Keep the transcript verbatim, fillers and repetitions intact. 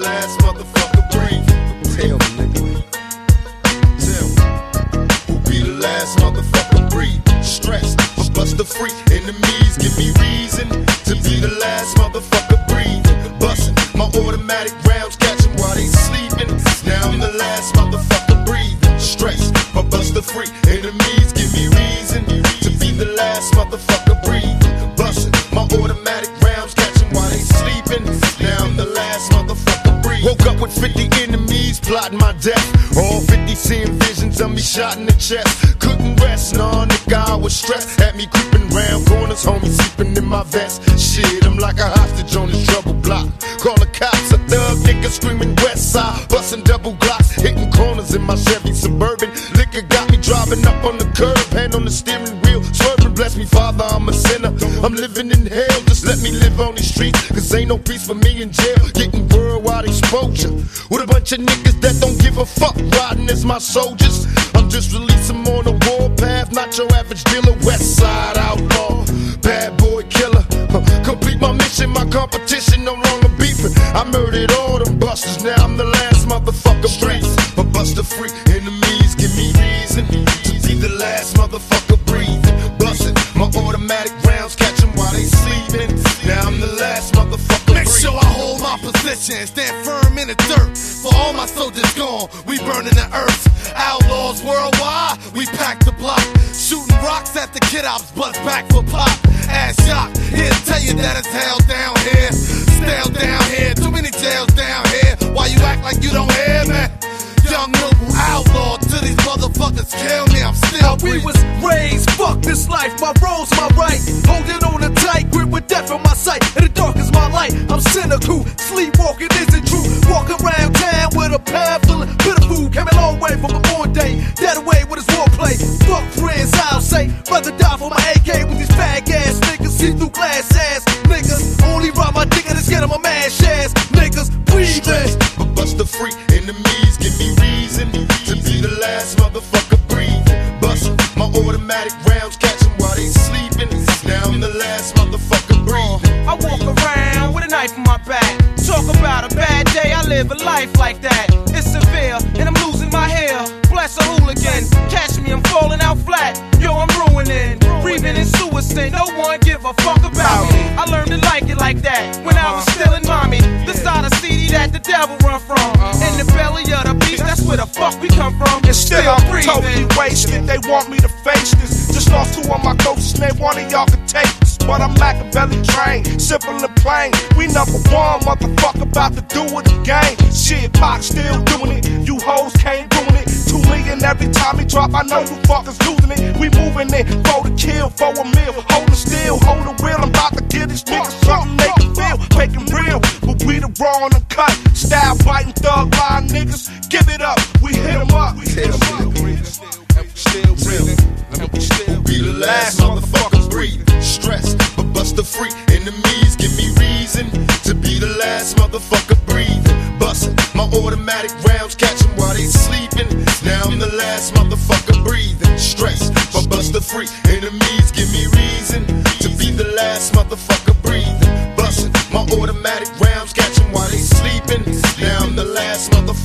last motherfucker breathing? Tell me, nigga. Tell me. Who be the last motherfucker breathing? Stressed, but buster free. Enemies give me reason to be the last motherfucker breathing. Bustin' my automatic rounds, catching while they sleeping. Now I'm the last motherfucker breathing. Stressed, but buster free. Enemies give me reason to be the last motherfucker breathing. Bustin' my automatic rounds, catching while they sleeping. Now I'm the last motherfucker breathing. Woke up with fifty enemies plotting my death. All fifty seeing visions of me shot in the chest. Couldn't rest, nah, nigga, I was stressed. Had me creeping round corners, homie sleeping in my vest. Shit, I'm like a hostage on this trouble block. Call the cops, a thug nigga screaming west side. Busting double glocks, hitting corners in my Chevy Suburban. Liquor got me driving up on the curb, hand on the steering wheel, swerving. Bless me, Father, I'm a sinner. I'm living in hell, just let me live on these streets. Cause ain't no peace for me in jail. Getting worldwide exposure with a bunch of niggas that don't give a fuck, riding as my soldiers. I'm just releasing them on the warpath, not your average dealer. West side outlaw, bad boy killer. Huh. Complete my mission, my competition no longer beefing. I murdered all them busters, now I'm the last motherfucker breathing. But buster free, enemies give me reason to be the last motherfucker breathing. Bustin' my automatic rounds, catch them while they sleeping. Now I'm the last motherfucker Make breathing. sure I hold my position, stand firm in the dirt. For all my soldiers gone, we burning the earth. Outlaws worldwide, we pack the block. Shooting rocks at the kid ops, bust back for pop. Ass shock, here to tell you that it's hell down here. Stale down here, too many jails down here. Why you act like you don't hear me? Young noble outlaw, till these motherfuckers kill me, I'm still We breathing. was raised, fuck this life, my role's my right. Holding on a tight grip with death in my sight. In the dark is my light, I'm cynical. Sleepwalking isn't true. Walk around town with a pad full of bitter food. Came a long way from a born day. Dead away with his warplay. Fuck friends, I'll say. Rather die for my A K with these fag ass niggas. See through glass ass niggas. Only rob my dick and it's get on my mash ass niggas. Breathing. But buster free, enemies give me reason to be the last motherfucker breathing. Bust my automatic rounds, catch them while they sleeping. Now I'm the last motherfucker breathing. I walk around with a knife in my back. Talk about a bad day, I live a life like that. It's severe, and I'm losing my hair. Bless a hooligan, catch me, I'm falling out flat. Yo, I'm ruining, breathing in suicide. No one give a fuck about me. I learned to like it like that when I was still in mommy. The side of C D that the devil run from. In the belly of the beast, that's where the fuck we come from. And still I'm breathing. totally wasted. They want me to face this. Just lost two of my coaches, name one of y'all can take this. But I'm Machiavelli trained, simple and plain. We number one, motherfucker, about to do it again. Shit, Pac still doing it. You hoes can't doing it. Two million every time he drop. I know you fuckers losing it. We moving it, for the kill, for a meal. Holding still, hold the wheel. I'm about to give these niggas something they can feel. Make it real, but we the raw and uncut. Style biting, thug line niggas. Give it up, we hit 'em up. We hit 'em up. Still breathing. Still be the last motherfucker breathing. Stressed, but buster free. Enemies give me reason to be the last motherfucker breathing. Bustin' my automatic rounds, catch them while they sleeping. Now I'm the last motherfucker breathing. Stressed, but buster free. Enemies give me reason to be the last motherfucker breathing. Bustin' my automatic rounds, catch them while they sleeping. Now I'm the last motherfucker